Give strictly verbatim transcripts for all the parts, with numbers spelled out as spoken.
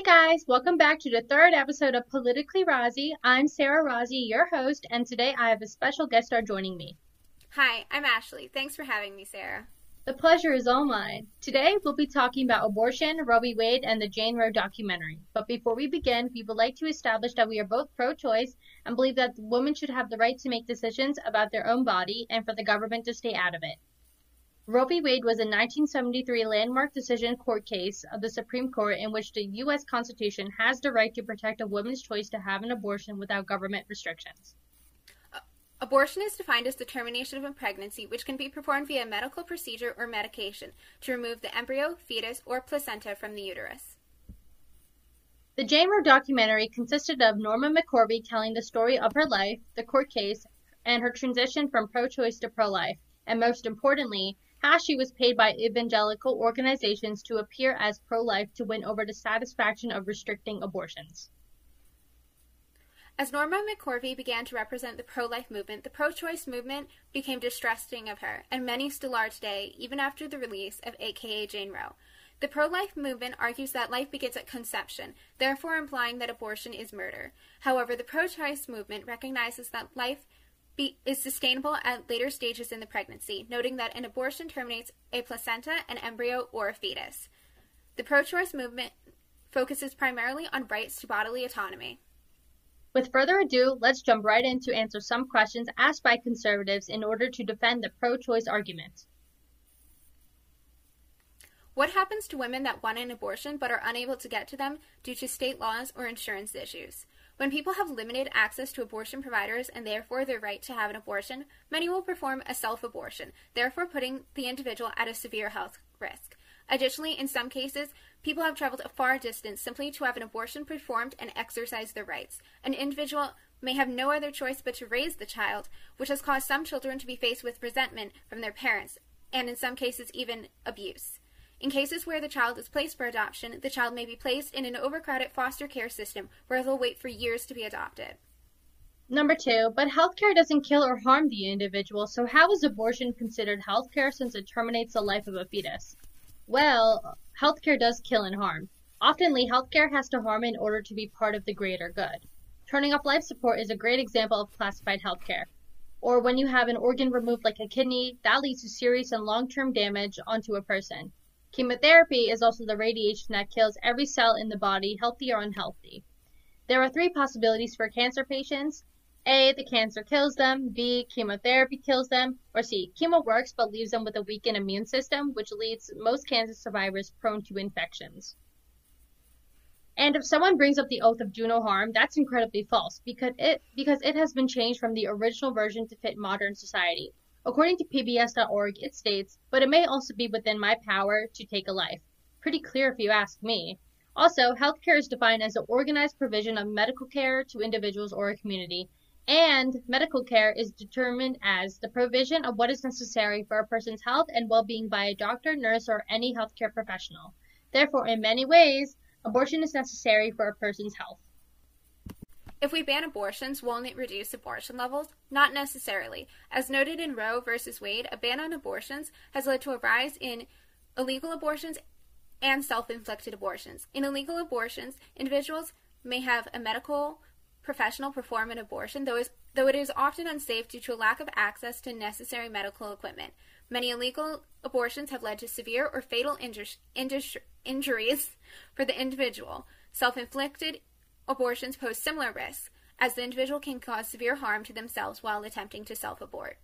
guys, welcome back to the third episode of Politically Rozzy. I'm Sarah Rozzy, your host, and today I have a special guest star joining me. Hi, I'm Ashley. Thanks for having me, Sarah. The pleasure is all mine. Today we'll be talking about abortion, Roe v. Wade, and the Jane Roe documentary. But before we begin, we would like to establish that we are both pro-choice and believe that women should have the right to make decisions about their own body and for the government to stay out of it. Roe v. Wade was a nineteen seventy-three landmark decision court case of the Supreme Court in which the U S Constitution has the right to protect a woman's choice to have an abortion without government restrictions. Abortion is defined as the termination of a pregnancy, which can be performed via medical procedure or medication to remove the embryo, fetus, or placenta from the uterus. The Jane Roe documentary consisted of Norma McCorvey telling the story of her life, the court case, and her transition from pro-choice to pro-life, and most importantly, how she was paid by evangelical organizations to appear as pro-life to win over the satisfaction of restricting abortions. As Norma McCorvey began to represent the pro-life movement, the pro-choice movement became distrusting of her, and many still are today, even after the release of A K A Jane Roe. The pro-life movement argues that life begins at conception, therefore implying that abortion is murder. However, the pro-choice movement recognizes that life Be, is sustainable at later stages in the pregnancy, noting that an abortion terminates a placenta, an embryo, or a fetus. The pro-choice movement focuses primarily on rights to bodily autonomy. With further ado, let's jump right in to answer some questions asked by conservatives in order to defend the pro-choice argument. What happens to women that want an abortion but are unable to get to them due to state laws or insurance issues? When people have limited access to abortion providers and therefore their right to have an abortion, many will perform a self-abortion, therefore putting the individual at a severe health risk. Additionally, in some cases, people have traveled a far distance simply to have an abortion performed and exercise their rights. An individual may have no other choice but to raise the child, which has caused some children to be faced with resentment from their parents, and in some cases even abuse. In cases where the child is placed for adoption, the child may be placed in an overcrowded foster care system where they'll wait for years to be adopted. Number two, but healthcare doesn't kill or harm the individual, so how is abortion considered healthcare since it terminates the life of a fetus? Well, healthcare does kill and harm. Oftenly, healthcare has to harm in order to be part of the greater good. Turning off life support is a great example of classified healthcare. Or when you have an organ removed like a kidney, that leads to serious and long-term damage onto a person. Chemotherapy is also the radiation that kills every cell in the body, healthy or unhealthy. There are three possibilities for cancer patients. A, the cancer kills them. B, chemotherapy kills them. Or C, chemo works but leaves them with a weakened immune system, which leaves most cancer survivors prone to infections. And if someone brings up the oath of do no harm, that's incredibly false because it, because it has been changed from the original version to fit modern society. According to P B S dot org, it states, but it may also be within my power to take a life. Pretty clear if you ask me. Also, healthcare is defined as the organized provision of medical care to individuals or a community, and medical care is determined as the provision of what is necessary for a person's health and well-being by a doctor, nurse, or any healthcare professional. Therefore, in many ways, abortion is necessary for a person's health. If we ban abortions, won't it reduce abortion levels? Not necessarily. As noted in Roe versus Wade, a ban on abortions has led to a rise in illegal abortions and self-inflicted abortions. In illegal abortions, individuals may have a medical professional perform an abortion, though, is, though it is often unsafe due to a lack of access to necessary medical equipment. Many illegal abortions have led to severe or fatal injur- injur- injuries for the individual. Self-inflicted abortions pose similar risks, as the individual can cause severe harm to themselves while attempting to self-abort.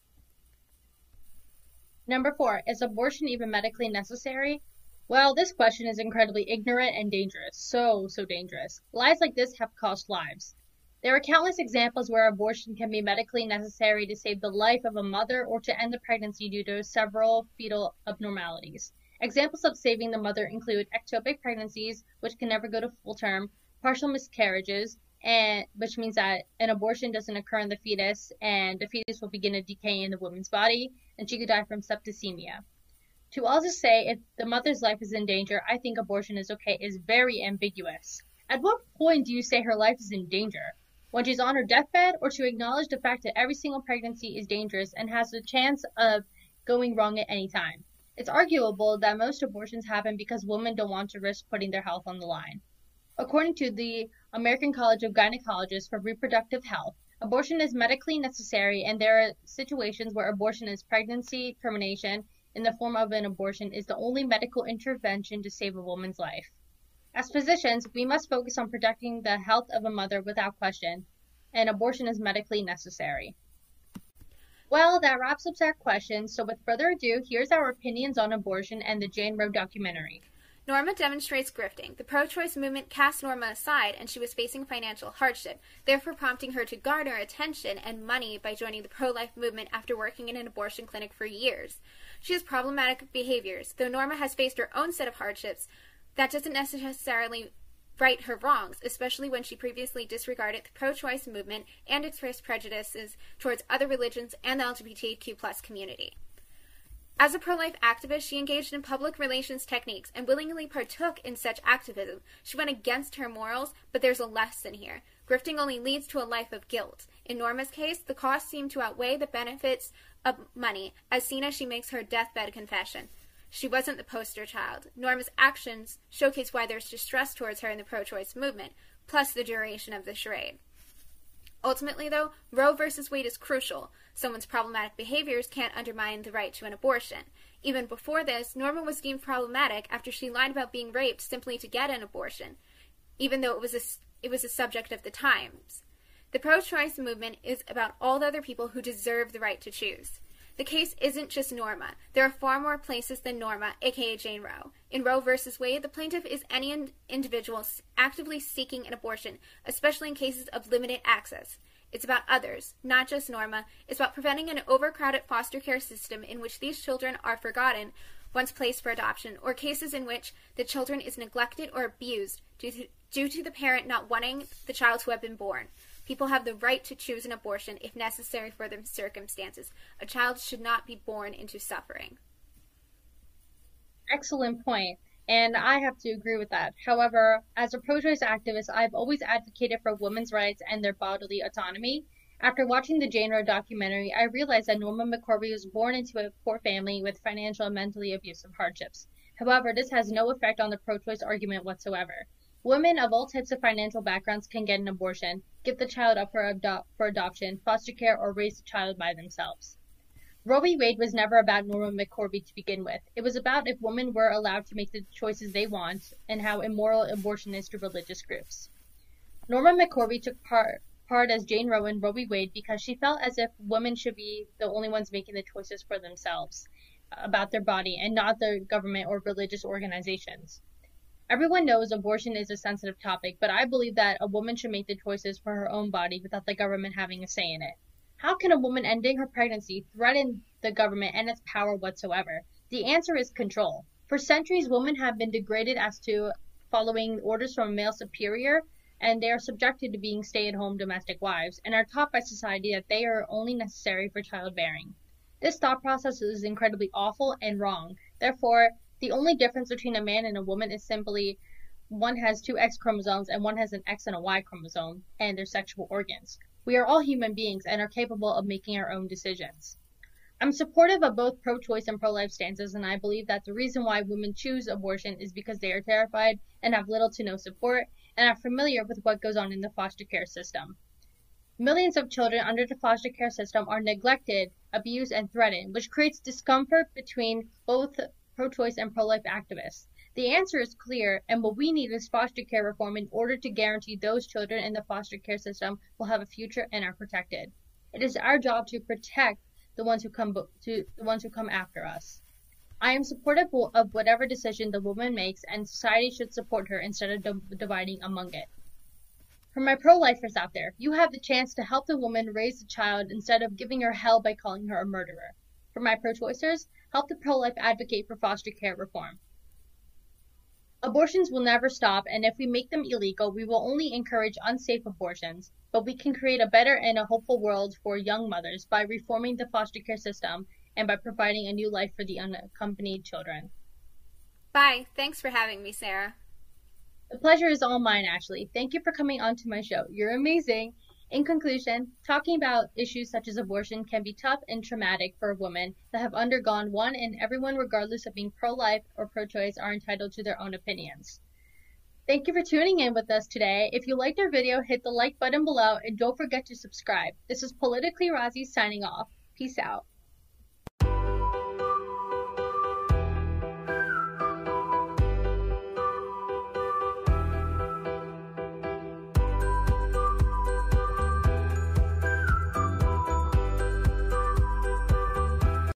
Number four, is abortion even medically necessary? Well, this question is incredibly ignorant and dangerous. So, so dangerous. Lies like this have cost lives. There are countless examples where abortion can be medically necessary to save the life of a mother or to end the pregnancy due to several fetal abnormalities. Examples of saving the mother include ectopic pregnancies, which can never go to full term, partial miscarriages, and which means that an abortion doesn't occur in the fetus, and the fetus will begin to decay in the woman's body, and she could die from septicemia. To also say if the mother's life is in danger, I think abortion is okay, is very ambiguous. At what point do you say her life is in danger? When she's on her deathbed, or to acknowledge the fact that every single pregnancy is dangerous and has the chance of going wrong at any time? It's arguable that most abortions happen because women don't want to risk putting their health on the line. According to the American College of Gynecologists for Reproductive Health, abortion is medically necessary, and there are situations where abortion is pregnancy termination in the form of an abortion is the only medical intervention to save a woman's life. As physicians, we must focus on protecting the health of a mother without question, and abortion is medically necessary. Well, that wraps up our questions, so with further ado, here's our opinions on abortion and the Jane Roe documentary. Norma demonstrates grifting. The pro-choice movement cast Norma aside, and she was facing financial hardship, therefore prompting her to garner attention and money by joining the pro-life movement after working in an abortion clinic for years. She has problematic behaviors. Though Norma has faced her own set of hardships, that doesn't necessarily right her wrongs, especially when she previously disregarded the pro-choice movement and expressed prejudices towards other religions and the L G B T Q plus community. As a pro-life activist, she engaged in public relations techniques and willingly partook in such activism. She went against her morals, but there's a lesson here. Grifting only leads to a life of guilt. In Norma's case, the costs seem to outweigh the benefits of money, as seen as she makes her deathbed confession. She wasn't the poster child. Norma's actions showcase why there's distrust towards her in the pro-choice movement, plus the duration of the charade. Ultimately, though, Roe versus Wade is crucial. Someone's problematic behaviors can't undermine the right to an abortion. Even before this, Norma was deemed problematic after she lied about being raped simply to get an abortion, even though it was a, it was a subject of the times. The pro-choice movement is about all the other people who deserve the right to choose. The case isn't just Norma. There are far more places than Norma, aka Jane Roe. In Roe versus Wade, the plaintiff is any in- individual actively seeking an abortion, especially in cases of limited access. It's about others, not just Norma. It's about preventing an overcrowded foster care system in which these children are forgotten once placed for adoption, or cases in which the children is neglected or abused due to, due to the parent not wanting the child to have been born. People have the right to choose an abortion if necessary for their circumstances. A child should not be born into suffering. Excellent point, and I have to agree with that. However, as a pro-choice activist, I've always advocated for women's rights and their bodily autonomy. After watching the Jane Roe documentary, I realized that Norma McCorvey was born into a poor family with financial and mentally abusive hardships. However, this has no effect on the pro-choice argument whatsoever. Women of all types of financial backgrounds can get an abortion, give the child up for, ado- for adoption, foster care, or raise the child by themselves. Roe v. Wade was never about Norma McCorvey to begin with. It was about if women were allowed to make the choices they want and how immoral abortion is to religious groups. Norma McCorvey took part, part as Jane Roe in Roe v. Wade because she felt as if women should be the only ones making the choices for themselves about their body and not the government or religious organizations. Everyone knows abortion is a sensitive topic, but I believe that a woman should make the choices for her own body without the government having a say in it. How can a woman ending her pregnancy threaten the government and its power whatsoever? The answer is control. For centuries, women have been degraded as to following orders from a male superior, and they are subjected to being stay-at-home domestic wives, and are taught by society that they are only necessary for childbearing. This thought process is incredibly awful and wrong. Therefore, the only difference between a man and a woman is simply one has two X chromosomes and one has an X and a Y chromosome and their sexual organs. We are all human beings and are capable of making our own decisions. I'm supportive of both pro-choice and pro-life stances, and I believe that the reason why women choose abortion is because they are terrified and have little to no support and are familiar with what goes on in the foster care system. Millions of children under the foster care system are neglected, abused, and threatened, which creates discomfort between both pro-choice and pro-life activists. The answer is clear, and what we need is foster care reform in order to guarantee those children in the foster care system will have a future and are protected. It is our job to protect the ones who come to the ones who come after us. I am supportive of whatever decision the woman makes, and society should support her instead of d- dividing among it. For my pro-lifers out there, you have the chance to help the woman raise the child instead of giving her hell by calling her a murderer. For my pro-choicers, help the pro-life advocate for foster care reform. Abortions will never stop, and if we make them illegal, we will only encourage unsafe abortions, but we can create a better and a hopeful world for young mothers by reforming the foster care system and by providing a new life for the unaccompanied children. Bye. Thanks for having me, Sarah. The pleasure is all mine, Ashley. Thank you for coming on to my show. You're amazing. In conclusion, talking about issues such as abortion can be tough and traumatic for women that have undergone one, and everyone, regardless of being pro-life or pro-choice, are entitled to their own opinions. Thank you for tuning in with us today. If you liked our video, hit the like button below and don't forget to subscribe. This is Politically Razi signing off. Peace out.